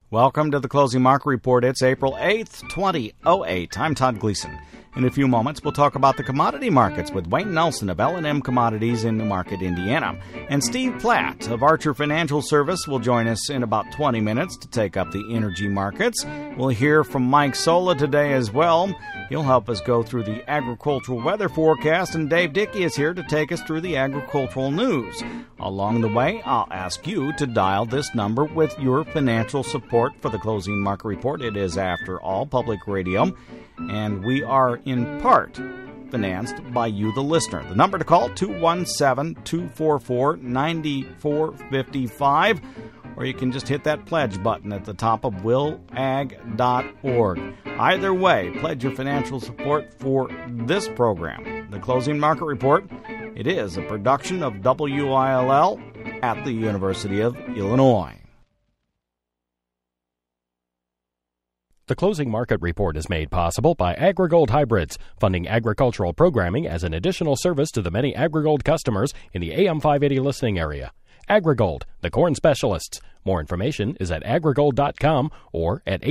Welcome to the Closing Market Report. It's April 8th, 2008. I'm Todd Gleason. In a few moments, we'll talk about the commodity markets with Wayne Nelson of L&M Commodities in Newmarket, Indiana. And Steve Platt of Archer Financial Service will join us in about 20 minutes to take up the energy markets. We'll hear from Mike Sola today as well. He'll help us go through the agricultural weather forecast, and Dave Dickey is here to take us through the agricultural news. Along the way, I'll ask you to dial this number with your financial support for the Closing Market Report. It is, after all, public radio, and we are in part financed by you, the listener. The number to call, 217-244-9455, or you can just hit that pledge button at the top of willag.org. Either way, pledge your financial support for this program, the Closing Market Report. It is a production of WILL at the University of Illinois. The Closing Market Report is made possible by AgriGold Hybrids, funding agricultural programming as an additional service to the many AgriGold customers in the AM 580 listening area. AgriGold, the corn specialists. More information is at agrigold.com or at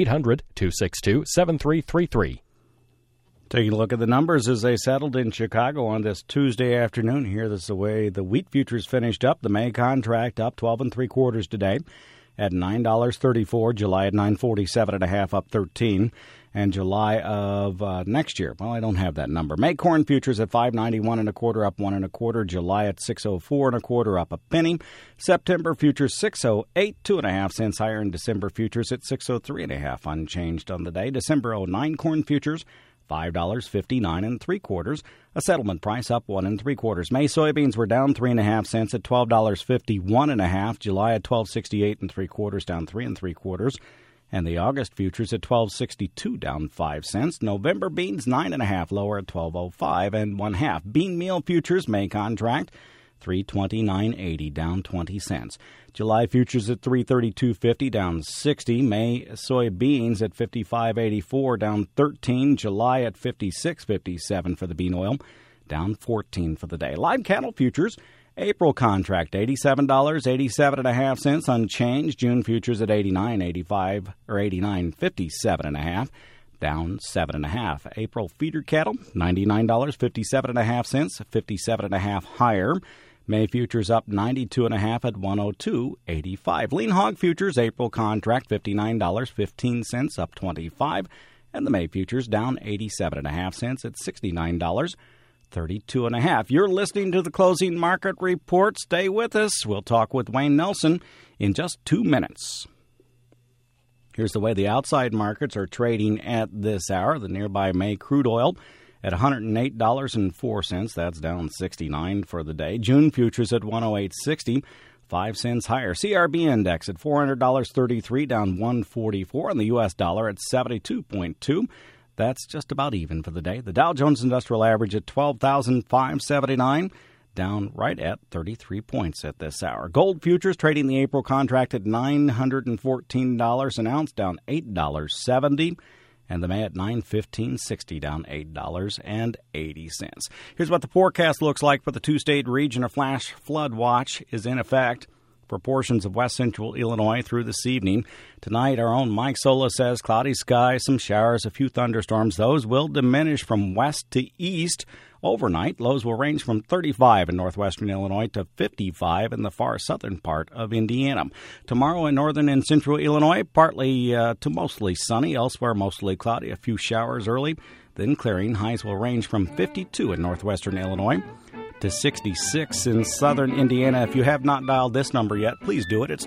800-262-7333. Taking a look at the numbers as they settled in Chicago on this Tuesday afternoon here. This is the way the wheat futures finished up. The May contract up 12 3/4 today at $9.34. July at $9.47.5, up 13. And July of next year, well, I don't have that number. May corn futures at $5.91 1/4, up 1 1/4. July at $6.04 1/4, up a penny. September futures $6.08, 2.5 cents higher. And December futures at $6.03.5, unchanged on the day. December 09 corn futures $5.59 3/4. A settlement price up 1 3/4. May soybeans were down 3.5 cents at $12.51.5. July at $12.68 3/4, down 3 3/4. And the August futures at $12.62, down 5 cents. November beans 9.5 lower at $12.05 1/2. Bean meal futures May contract $3.29.80, down 20 cents. July futures at $3.32.50, down 60. May soybeans at $55.84, down 13. July at $56.57 for the bean oil, down 14 for the day. Live cattle futures April contract $87.87.5, unchanged. June futures at $89.85 or $89.57.5, down 7.5. April feeder cattle $99.57.5, 57.5 higher. May futures up 92.5 at 102.85. Lean hog futures April contract $59.15, up 25, and the May futures down 87.5 cents at $69.32.5. You're listening to the Closing Market Report. Stay with us. We'll talk with Wayne Nelson in just 2 minutes. Here's the way the outside markets are trading at this hour. The nearby May crude oil at $108.04. That's down 69 for the day. June futures at $108.60, 5 cents higher. CRB index at $400.33, down 144, and the U.S. dollar at 72.2. That's just about even for the day. The Dow Jones Industrial Average at 12,579, down right at 33 points at this hour. Gold futures trading the April contract at $914 an ounce, down $8.70. And the May at $915.60, down $8.80. Here's what the forecast looks like for the two-state region. A flash flood watch is in effect for portions of west central Illinois through this evening. Tonight, our own Mike Sola says cloudy skies, some showers, a few thunderstorms. Those will diminish from west to east. Overnight, lows will range from 35 in northwestern Illinois to 55 in the far southern part of Indiana. Tomorrow in northern and central Illinois, partly to mostly sunny. Elsewhere, mostly cloudy, a few showers early, then clearing. Highs will range from 52 in northwestern Illinois to 66 in southern Indiana. If you have not dialed this number yet, please do it. It's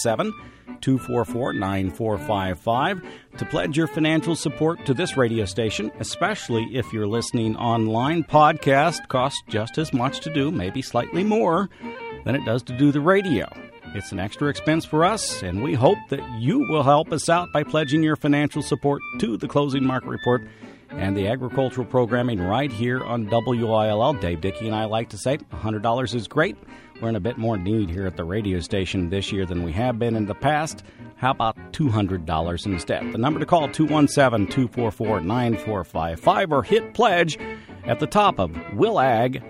217-244-9455 to pledge your financial support to this radio station, especially if you're listening online. Podcast costs just as much to do, maybe slightly more, than it does to do the radio. It's an extra expense for us, and we hope that you will help us out by pledging your financial support to the Closing Market Report and the agricultural programming right here on WILL. Dave Dickey and I like to say $100 is great. We're in a bit more need here at the radio station this year than we have been in the past. How about $200 instead? The number to call, 217-244-9455, or hit pledge at the top of willag.org.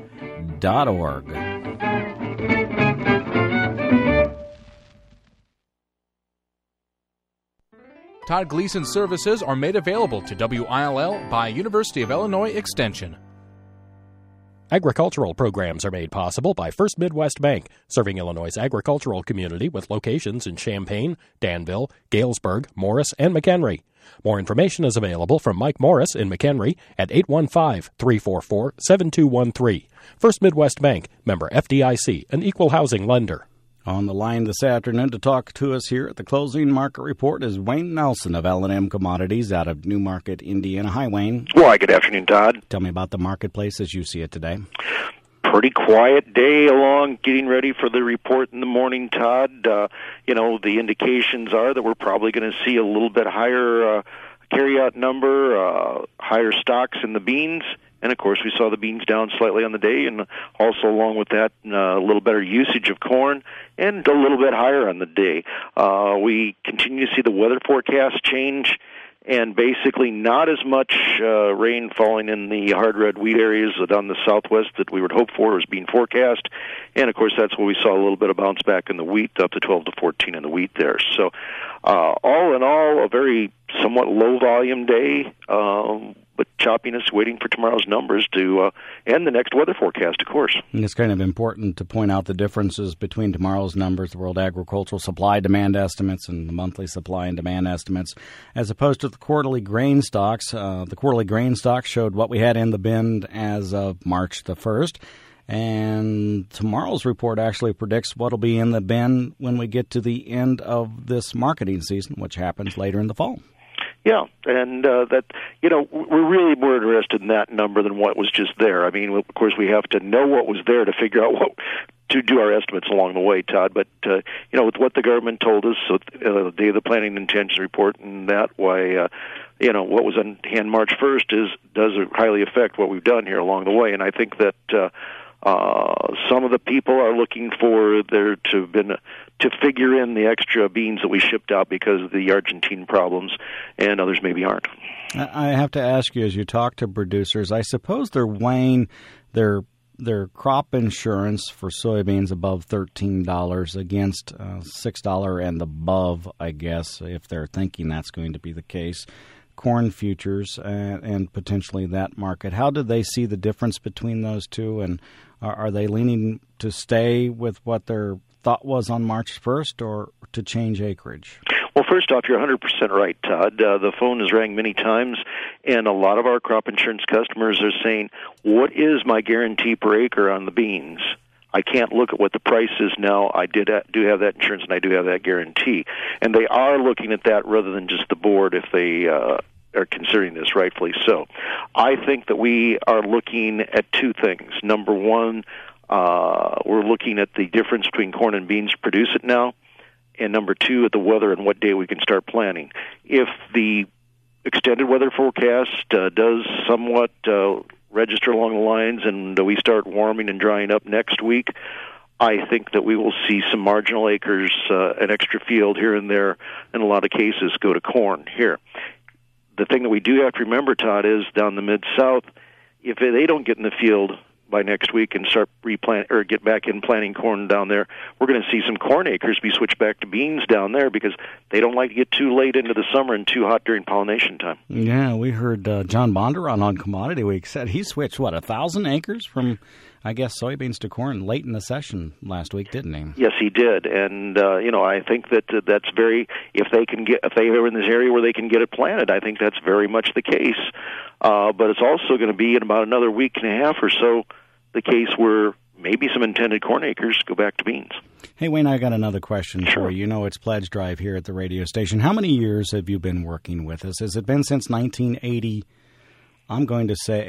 Todd Gleason services are made available to WILL by University of Illinois Extension. Agricultural programs are made possible by First Midwest Bank, serving Illinois' agricultural community with locations in Champaign, Danville, Galesburg, Morris, and McHenry. More information is available from Mike Morris in McHenry at 815-344-7213. First Midwest Bank, member FDIC, an equal housing lender. On the line this afternoon to talk to us here at the Closing Market Report is Wayne Nelson of L&M Commodities out of Newmarket, Indiana. Hi, Wayne. Why, good afternoon, Todd. Tell me about the marketplace as you see it today. Pretty quiet day along, getting ready for the report in the morning, Todd. The indications are that we're probably going to see a little bit higher carryout number, higher stocks in the beans. And, of course, we saw the beans down slightly on the day, and also along with that, a little better usage of corn and a little bit higher on the day. We continue to see the weather forecast change, and basically not as much rain falling in the hard red wheat areas down the southwest that we would hope for was being forecast. And, of course, that's where we saw a little bit of bounce back in the wheat, up to 12 to 14 in the wheat there. So, all in all, a very somewhat low-volume day, but choppiness waiting for tomorrow's numbers to and the next weather forecast, of course. And it's kind of important to point out the differences between tomorrow's numbers, the World Agricultural Supply-Demand estimates and the monthly supply and demand estimates, as opposed to the quarterly grain stocks. The quarterly grain stocks showed what we had in the bin as of March the 1st. And tomorrow's report actually predicts what will be in the bin when we get to the end of this marketing season, which happens later in the fall. Yeah, and we're really more interested in that number than what was just there. I mean, of course, we have to know what was there to figure out what to do our estimates along the way, Todd. But with what the government told us, the day of the Planning Intentions Report, and that why what was on hand March 1st does highly affect what we've done here along the way. And I think that some of the people are looking for there to have been to figure in the extra beans that we shipped out because of the Argentine problems, and others maybe aren't. I have to ask you, as you talk to producers, I suppose they're weighing their crop insurance for soybeans above $13 against $6 and above, I guess, if they're thinking that's going to be the case. Corn futures and potentially that market. How do they see the difference between those two, and are they leaning to stay with what their thought was on March 1st or to change acreage? Well, first off, you're 100% right, Todd. The phone has rang many times, and a lot of our crop insurance customers are saying, what is my guarantee per acre on the beans? I can't look at what the price is now. I do have that insurance, and I do have that guarantee. And they are looking at that rather than just the board if they are considering this, rightfully so. I think that we are looking at two things. Number one, we're looking at the difference between corn and beans to produce it now. And number two, at the weather and what day we can start planting. If the extended weather forecast does somewhat register along the lines and we start warming and drying up next week, I think that we will see some marginal acres, an extra field here and there, in a lot of cases, go to corn here. The thing that we do have to remember, Todd, is down the Mid-South, if they don't get in the field by next week and start get back in planting corn down there, we're going to see some corn acres be switched back to beans down there because they don't like to get too late into the summer and too hot during pollination time. Yeah, we heard John Bondurant on Commodity Week said he switched, 1,000 acres from, I guess, soybeans to corn late in the session last week, didn't he? Yes, he did, and I think that that's very. If they are in this area where they can get it planted, I think that's very much the case. But it's also going to be in about another week and a half or so the case where maybe some intended corn acres go back to beans. Hey, Wayne, I got another question Sure. for you. You know, it's Pledge Drive here at the radio station. How many years have you been working with us? Has it been since 1980? I'm going to say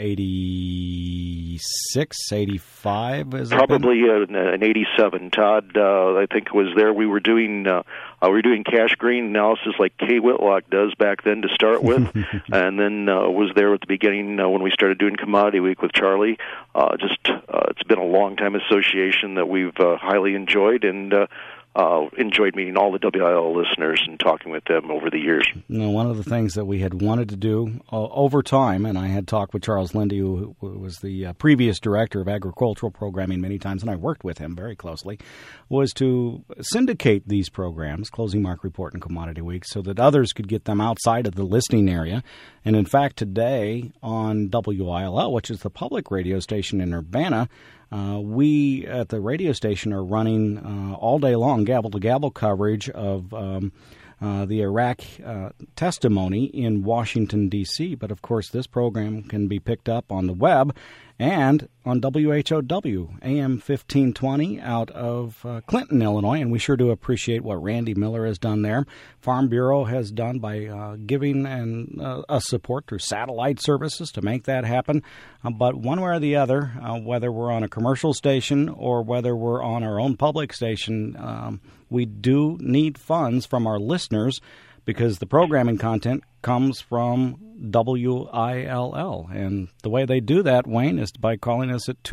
86, 85. Probably in 87, Todd. I think it was there. We were doing cash green analysis like Kay Whitlock does back then to start with, and then was there at the beginning when we started doing Commodity Week with Charlie. It's been a long time association that we've highly enjoyed, and enjoyed meeting all the WIL listeners and talking with them over the years. One of the things that we had wanted to do over time, and I had talked with Charles Lindy, who was the previous director of agricultural programming many times, and I worked with him very closely, was to syndicate these programs, Closing Market Report and Commodity Week, so that others could get them outside of the listening area. And in fact, today on WILL, which is the public radio station in Urbana, we at the radio station are running all day long gavel-to-gavel coverage of the Iraq testimony in Washington, D.C. But, of course, this program can be picked up on the web and on WHOW, AM 1520 out of Clinton, Illinois. And we sure do appreciate what Randy Miller has done there. Farm Bureau has done by giving a support through satellite services to make that happen. But one way or the other, whether we're on a commercial station or whether we're on our own public station, we do need funds from our listeners because the programming content comes from WILL. And the way they do that, Wayne, is by calling us at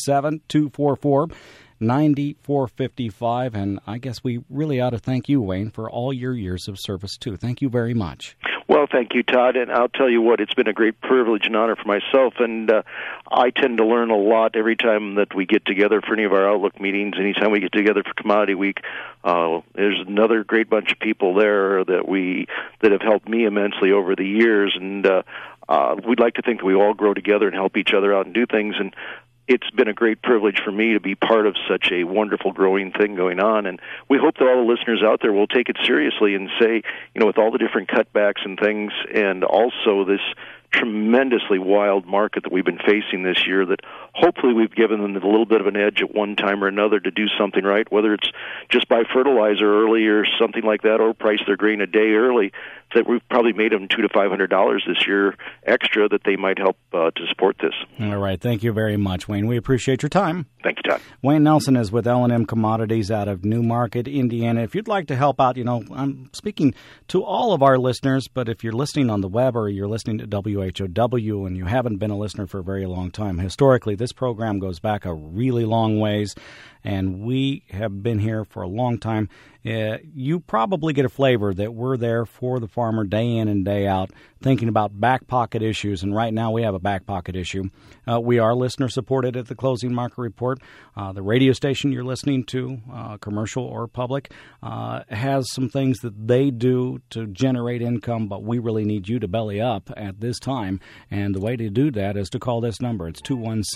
217-244-9455. And I guess we really ought to thank you, Wayne, for all your years of service, too. Thank you very much. Well, thank you, Todd. And I'll tell you what, it's been a great privilege and honor for myself. And I tend to learn a lot every time that we get together for any of our Outlook meetings. Anytime we get together for Commodity Week, there's another great bunch of people there that have helped me immensely over the years. And we'd like to think that we all grow together and help each other out and do things. And it's been a great privilege for me to be part of such a wonderful growing thing going on. And we hope that all the listeners out there will take it seriously and say, with all the different cutbacks and things, and also this tremendously wild market that we've been facing this year, that hopefully we've given them a little bit of an edge at one time or another to do something right, whether it's just buy fertilizer early or something like that, or price their grain a day early, that we've probably made them $200 to $500 this year extra that they might help to support this. All right. Thank you very much, Wayne. We appreciate your time. Thank you, Todd. Wayne Nelson is with L&M Commodities out of Newmarket, Indiana. If you'd like to help out, I'm speaking to all of our listeners, but if you're listening on the web or you're listening to WHOW and you haven't been a listener for a very long time, historically this program goes back a really long ways, and we have been here for a long time. You probably get a flavor that we're there for the farmer day in and day out, thinking about back pocket issues, and right now we have a back pocket issue. We are listener supported at the Closing Market Report. The radio station you're listening to, commercial or public, has some things that they do to generate income, but we really need you to belly up at this time, and the way to do that is to call this number. It's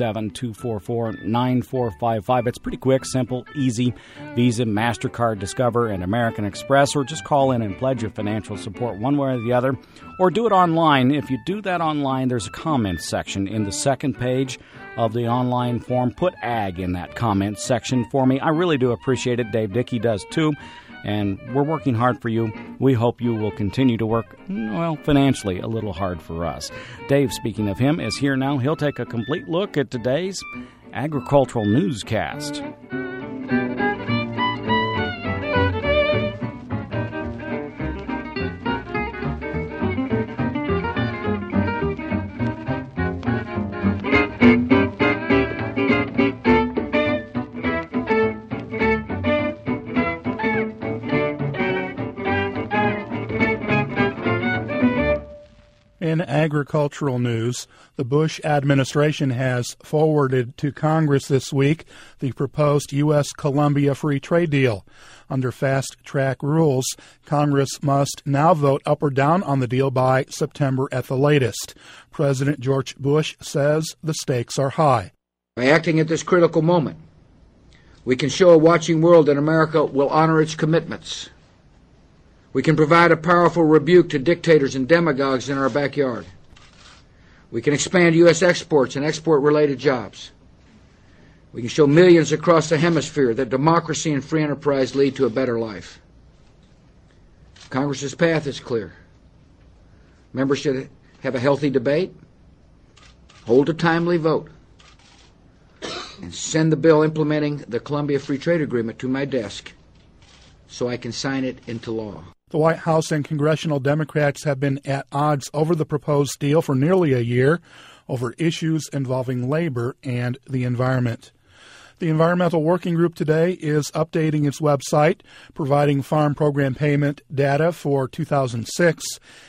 217-244-9455. It's pretty quick, simple, easy. Visa, MasterCard, Discover, and American Express, or just call in and pledge your financial support one way or the other, or do it online. If you do that online, there's a comment section in the second page of the online form. Put ag in that comment section for me. I really do appreciate it. Dave Dickey does too, and we're working hard for you. We hope you will continue to work, financially a little hard for us. Dave, speaking of him, is here now. He'll take a complete look at today's agricultural newscast. In agricultural news, the Bush administration has forwarded to Congress this week the proposed U.S.-Colombia free trade deal. Under fast-track rules, Congress must now vote up or down on the deal by September at the latest. President George Bush says the stakes are high. By acting at this critical moment, we can show a watching world that America will honor its commitments. We can provide a powerful rebuke to dictators and demagogues in our backyard. We can expand U.S. exports and export-related jobs. We can show millions across the hemisphere that democracy and free enterprise lead to a better life. Congress's path is clear. Members should have a healthy debate, hold a timely vote, and send the bill implementing the Colombia Free Trade Agreement to my desk so I can sign it into law. The White House and congressional Democrats have been at odds over the proposed deal for nearly a year over issues involving labor and the environment. The Environmental Working Group today is updating its website, providing farm program payment data for 2006.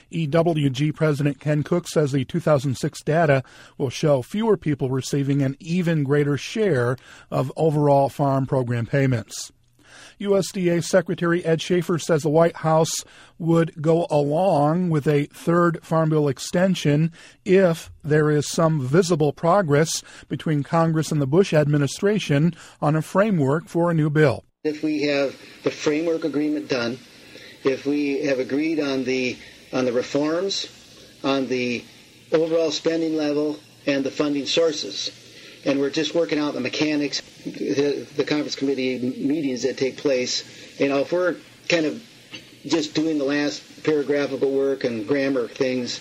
EWG President Ken Cook says the 2006 data will show fewer people receiving an even greater share of overall farm program payments. USDA Secretary Ed Schaefer says the White House would go along with a third Farm Bill extension if there is some visible progress between Congress and the Bush administration on a framework for a new bill. If we have the framework agreement done, if we have agreed on the reforms, on the overall spending level and the funding sources, and we're just working out the mechanics, the conference committee meetings that take place. If we're kind of just doing the last paragraphical work and grammar things,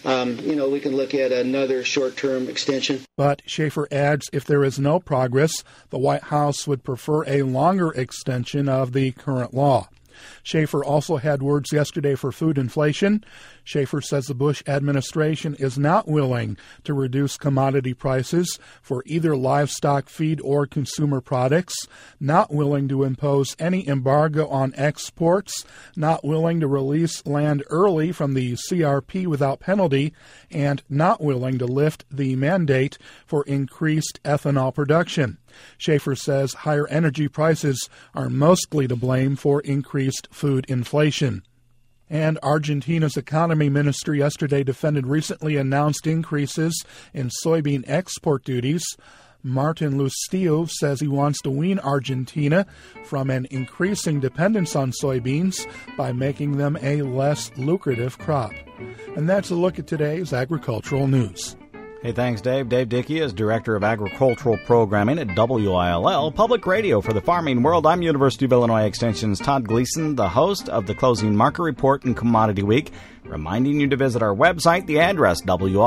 we can look at another short-term extension. But Schaefer adds if there is no progress, the White House would prefer a longer extension of the current law. Schaefer also had words yesterday for food inflation. Schaefer says the Bush administration is not willing to reduce commodity prices for either livestock feed or consumer products, not willing to impose any embargo on exports, not willing to release land early from the CRP without penalty, and not willing to lift the mandate for increased ethanol production. Schaefer says higher energy prices are mostly to blame for increased food inflation. And Argentina's economy ministry yesterday defended recently announced increases in soybean export duties. Martin Lustiu says he wants to wean Argentina from an increasing dependence on soybeans by making them a less lucrative crop. And that's a look at today's agricultural news. Hey, thanks, Dave. Dave Dickey is Director of Agricultural Programming at WILL, Public Radio for the Farming World. I'm University of Illinois Extension's Todd Gleason, the host of the Closing Market Report and Commodity Week, reminding you to visit our website, the address,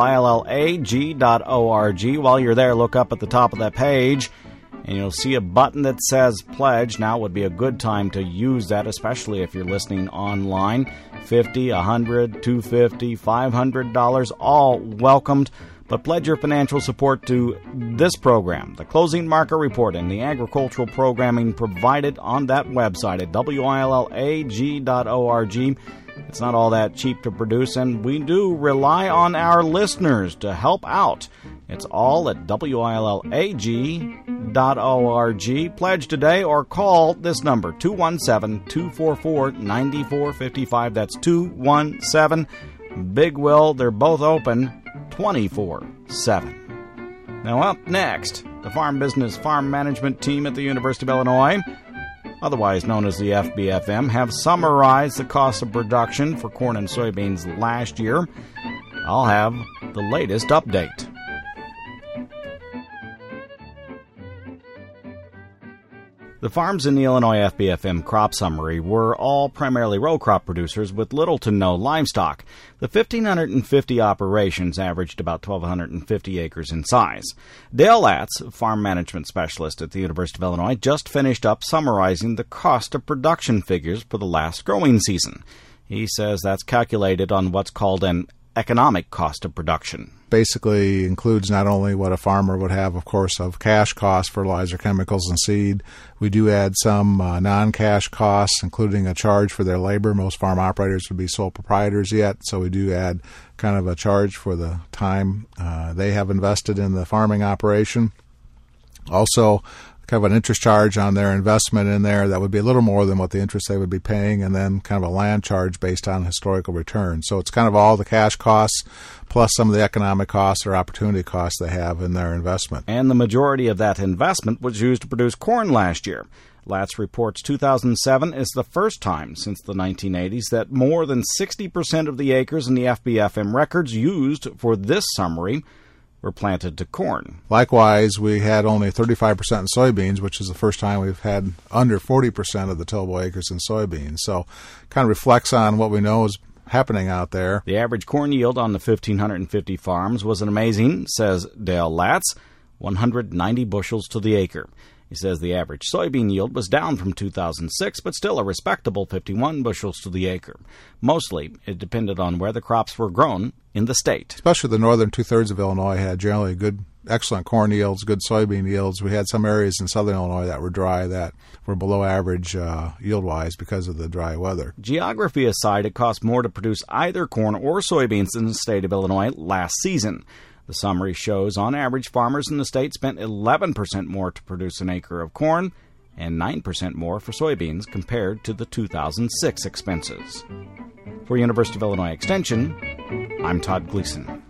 willag.org. While you're there, look up at the top of that page, and you'll see a button that says Pledge. Now would be a good time to use that, especially if you're listening online. $50, $100, $250, $500, all welcomed. But pledge your financial support to this program, the Closing Market Report, and the agricultural programming provided on that website at willag.org. It's not all that cheap to produce, and we do rely on our listeners to help out. It's all at willag.org. Pledge today or call this number, 217-244-9455. That's 217-BIG WILL. They're both open 24/7. Now up next, the Farm Business Farm Management Team at the University of Illinois, otherwise known as the FBFM, have summarized the cost of production for corn and soybeans last year. I'll have the latest update. The farms in the Illinois FBFM crop summary were all primarily row crop producers with little to no livestock. The 1,550 operations averaged about 1,250 acres in size. Dale Latz, farm management specialist at the University of Illinois, just finished up summarizing the cost of production figures for the last growing season. He says that's calculated on what's called an economic cost of production. Basically includes not only what a farmer would have, of course, of cash costs, fertilizer, chemicals, and seed. We do add some non-cash costs, including a charge for their labor. Most farm operators would be sole proprietors yet, so we do add kind of a charge for the time they have invested in the farming operation. Also, kind of an interest charge on their investment in there that would be a little more than what the interest they would be paying, and then kind of a land charge based on historical return. So it's kind of all the cash costs plus some of the economic costs or opportunity costs they have in their investment. And the majority of that investment was used to produce corn last year. Latz reports 2007 is the first time since the 1980s that more than 60% of the acres in the FBFM records used for this summary were planted to corn. Likewise, we had only 35% in soybeans, which is the first time we've had under 40% of the tillable acres in soybeans. So kind of reflects on what we know is happening out there. The average corn yield on the 1,550 farms was an amazing, says Dale Latz, 190 bushels to the acre. He says the average soybean yield was down from 2006, but still a respectable 51 bushels to the acre. Mostly, it depended on where the crops were grown in the state. Especially the northern two-thirds of Illinois had generally good excellent corn yields, good soybean yields. We had some areas in southern Illinois that were dry that were below average yield-wise because of the dry weather. Geography aside, it cost more to produce either corn or soybeans in the state of Illinois last season. The summary shows on average farmers in the state spent 11% more to produce an acre of corn and 9% more for soybeans compared to the 2006 expenses. For University of Illinois Extension, I'm Todd Gleason.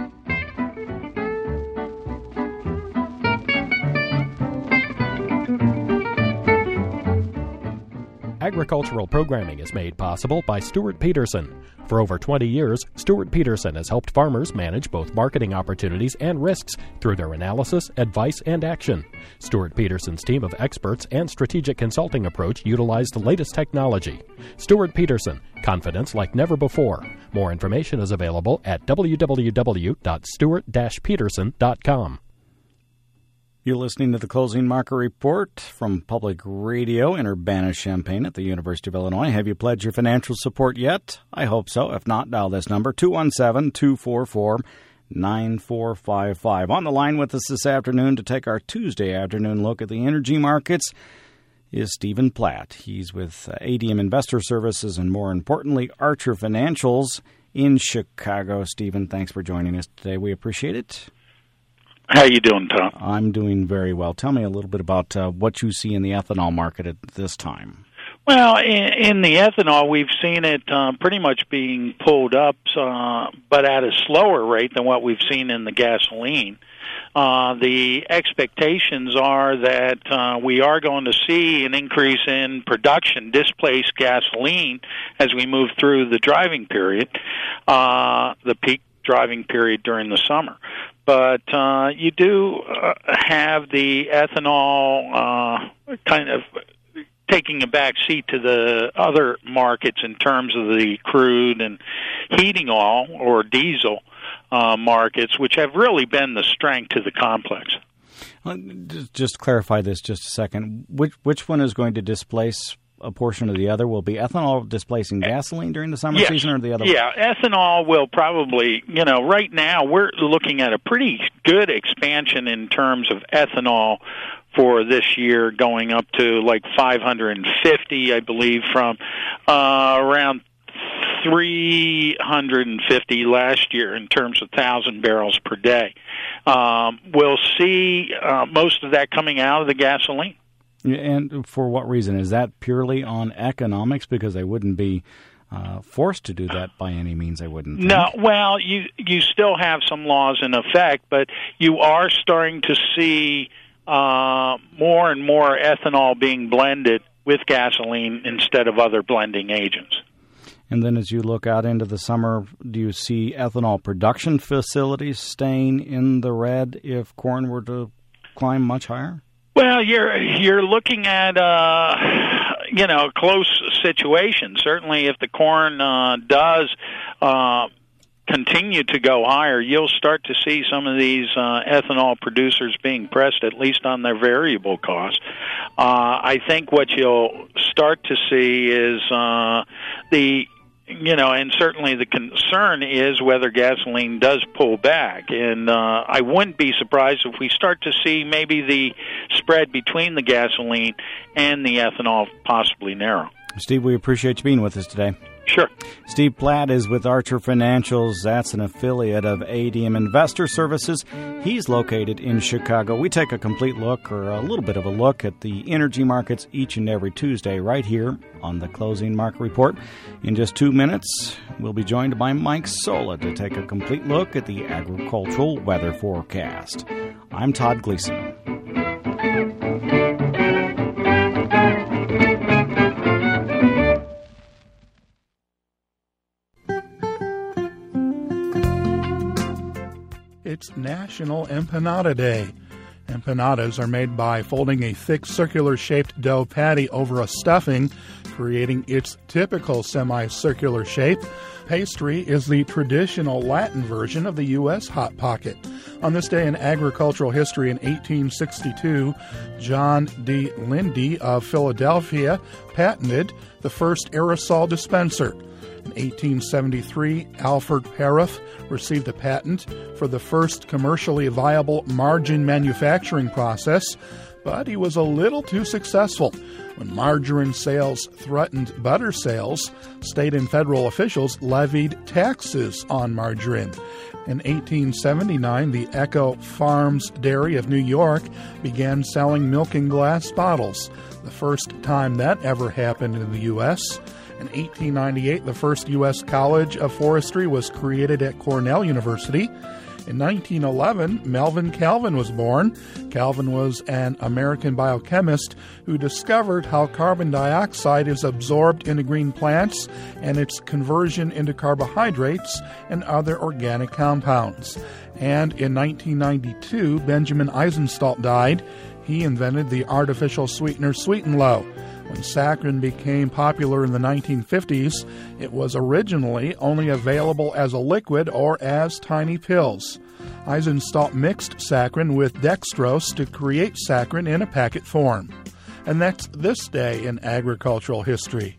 Agricultural programming is made possible by Stuart Peterson. For over 20 years, Stuart Peterson has helped farmers manage both marketing opportunities and risks through their analysis, advice, and action. Stuart Peterson's team of experts and strategic consulting approach utilize the latest technology. Stuart Peterson, confidence like never before. More information is available at www.stuart-peterson.com. You're listening to the Closing Market Report from Public Radio in Urbana-Champaign at the University of Illinois. Have you pledged your financial support yet? I hope so. If not, dial this number, 217-244-9455. On the line with us this afternoon to take our Tuesday afternoon look at the energy markets is Stephen Platt. He's with ADM Investor Services and, more importantly, Archer Financials in Chicago. Stephen, thanks for joining us today. We appreciate it. How you doing, Tom? I'm doing very well. Tell me a little bit about what you see in the ethanol market at this time. Well, in the ethanol, we've seen it pretty much being pulled up, but at a slower rate than what we've seen in the gasoline. The expectations are that we are going to see an increase in production displace gasoline as we move through the driving period, the peak driving period during the summer. But you do have the ethanol kind of taking a back seat to the other markets in terms of the crude and heating oil or diesel markets, which have really been the strength to the complex. Just clarify this just a second. Which one is going to displace a portion of the other? Will be ethanol displacing gasoline during the summer season, or the other? Yeah, ethanol will probably, right now we're looking at a pretty good expansion in terms of ethanol for this year, going up to like 550, I believe, from around 350 last year in terms of 1,000 barrels per day. We'll see most of that coming out of the gasoline. And for what reason? Is that purely on economics? Because they wouldn't be forced to do that by any means, I wouldn't think. No, well, you still have some laws in effect, but you are starting to see more and more ethanol being blended with gasoline instead of other blending agents. And then as you look out into the summer, do you see ethanol production facilities staying in the red if corn were to climb much higher? Well, you're looking at a close situation. Certainly, if the corn does continue to go higher, you'll start to see some of these ethanol producers being pressed, at least on their variable costs. I think what you'll start to see is and certainly the concern is whether gasoline does pull back. And I wouldn't be surprised if we start to see maybe the spread between the gasoline and the ethanol possibly narrow. Steve, we appreciate you being with us today. Sure. Steve Platt is with Archer Financials. That's an affiliate of ADM Investor Services. He's located in Chicago. We take a complete look, or a little bit of a look, at the energy markets each and every Tuesday right here on the Closing Market Report. In just 2 minutes, we'll be joined by Mike Sola to take a complete look at the agricultural weather forecast. I'm Todd Gleason. It's National Empanada Day. Empanadas are made by folding a thick circular-shaped dough patty over a stuffing, creating its typical semicircular shape. Pastry is the traditional Latin version of the U.S. Hot Pocket. On this day in agricultural history in 1862, John D. Lindy of Philadelphia patented the first aerosol dispenser. In 1873, Alfred Paraff received a patent for the first commercially viable margarine manufacturing process, but he was a little too successful. When margarine sales threatened butter sales, state and federal officials levied taxes on margarine. In 1879, the Echo Farms Dairy of New York began selling milk in glass bottles, the first time that ever happened in the U.S. In 1898, the first U.S. College of Forestry was created at Cornell University. In 1911, Melvin Calvin was born. Calvin was an American biochemist who discovered how carbon dioxide is absorbed into green plants and its conversion into carbohydrates and other organic compounds. And in 1992, Benjamin Eisenstadt died. He invented the artificial sweetener Sweet and Low. When saccharin became popular in the 1950s, it was originally only available as a liquid or as tiny pills. Eisenstadt mixed saccharin with dextrose to create saccharin in a packet form. And that's this day in agricultural history.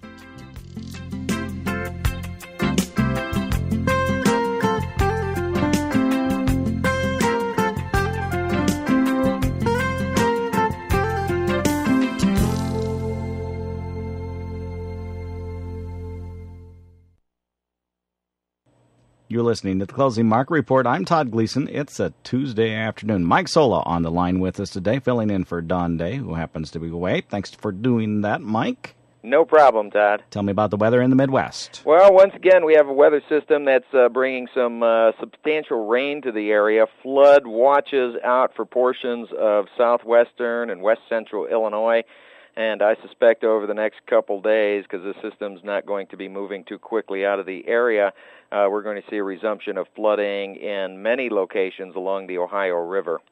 You're listening to the Closing Market Report. I'm Todd Gleason. It's a Tuesday afternoon. Mike Sola on the line with us today, filling in for Don Day, who happens to be away. Thanks for doing that, Mike. No problem, Todd. Tell me about the weather in the Midwest. Well, once again, we have a weather system that's bringing some substantial rain to the area. Flood watches out for portions of southwestern and west central Illinois. And I suspect over the next couple days, because the system's not going to be moving too quickly out of the area, we're going to see a resumption of flooding in many locations along the Ohio River.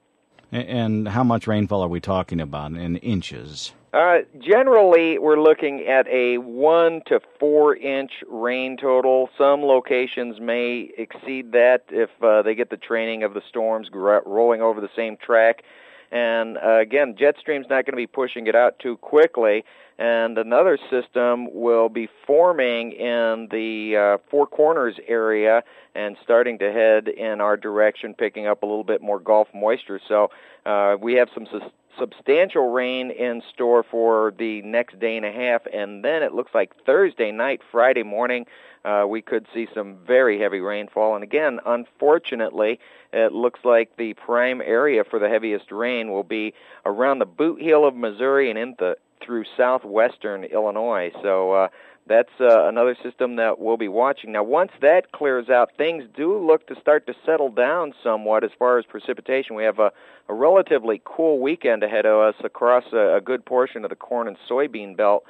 And how much rainfall are we talking about in inches? Generally, we're looking at a 1 to 4 inch rain total. Some locations may exceed that if they get the training of the storms rolling over the same track. And again, jet stream's not going to be pushing it out too quickly, and another system will be forming in the Four Corners area and starting to head in our direction, picking up a little bit more Gulf moisture. So we have some substantial rain in store for the next day and a half, and then it looks like Thursday night, Friday morning, we could see some very heavy rainfall. And again, unfortunately, it looks like the prime area for the heaviest rain will be around the boot heel of Missouri and through southwestern Illinois. So that's another system that we'll be watching. Now, once that clears out, things do look to start to settle down somewhat as far as precipitation. We have a relatively cool weekend ahead of us across a good portion of the corn and soybean belt.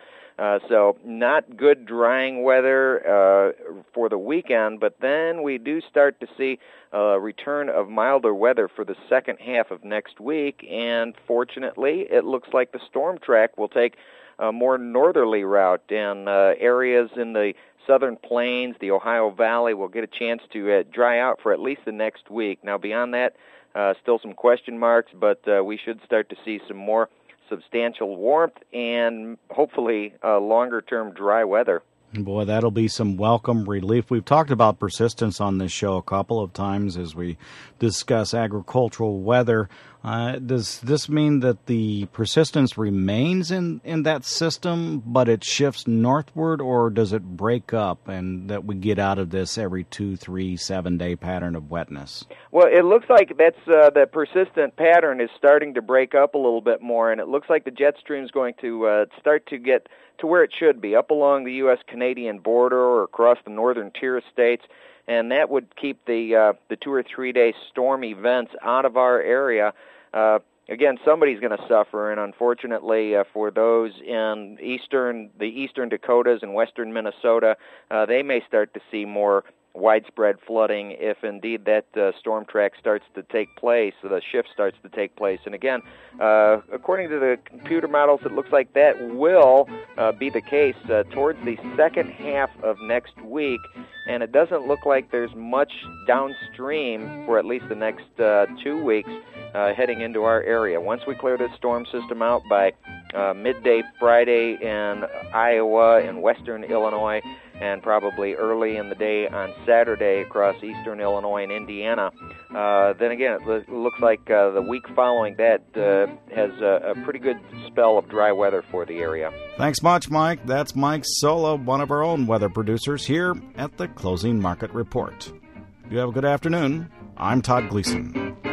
So not good drying weather for the weekend, but then we do start to see a return of milder weather for the second half of next week, and fortunately, it looks like the storm track will take a more northerly route, and areas in the southern plains, the Ohio Valley, will get a chance to dry out for at least the next week. Now, beyond that, still some question marks, but we should start to see some more substantial warmth and hopefully longer-term dry weather. Boy, that'll be some welcome relief. We've talked about persistence on this show a couple of times as we discuss agricultural weather. Does this mean that the persistence remains in that system, but it shifts northward, or does it break up and that we get out of this every 2, 3, 7-day pattern of wetness? Well, it looks like that's the persistent pattern is starting to break up a little bit more, and it looks like the jet stream is going to start to get to where it should be, up along the U.S.-Canadian border or across the northern tier states, and that would keep the 2 or 3 day storm events out of our area. Again, somebody's going to suffer, and unfortunately for those in the eastern Dakotas and western Minnesota, they may start to see more widespread flooding if indeed that storm track starts to take place, so the shift starts to take place. And again, according to the computer models, it looks like that will be the case towards the second half of next week, and it doesn't look like there's much downstream for at least the next 2 weeks heading into our area. Once we clear this storm system out by midday Friday in Iowa and western Illinois, and probably early in the day on Saturday across eastern Illinois and Indiana. Then again, it looks like the week following that has a pretty good spell of dry weather for the area. Thanks much, Mike. That's Mike Sola, one of our own weather producers here at the Closing Market Report. You have a good afternoon. I'm Todd Gleason.